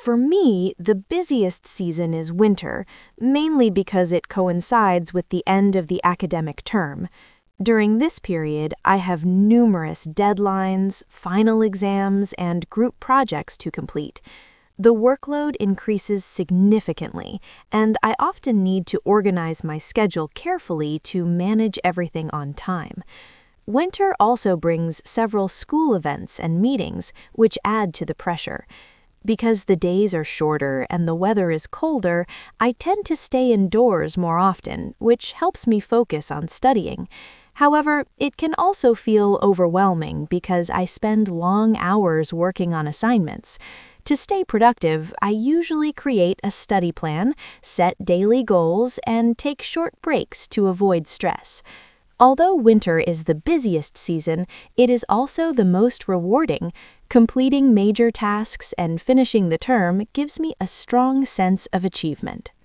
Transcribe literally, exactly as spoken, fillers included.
For me, the busiest season is winter, mainly because it coincides with the end of the academic term. During this period, I have numerous deadlines, final exams, and group projects to complete. The workload increases significantly, and I often need to organize my schedule carefully to manage everything on time. Winter also brings several school events and meetings, which add to the pressure. Because the days are shorter and the weather is colder, I tend to stay indoors more often, which helps me focus on studying. However, it can also feel overwhelming because I spend long hours working on assignments. To stay productive, I usually create a study plan, set daily goals, and take short breaks to avoid stress. Although winter is the busiest season, it is also the most rewarding. Completing major tasks and finishing the term gives me a strong sense of achievement.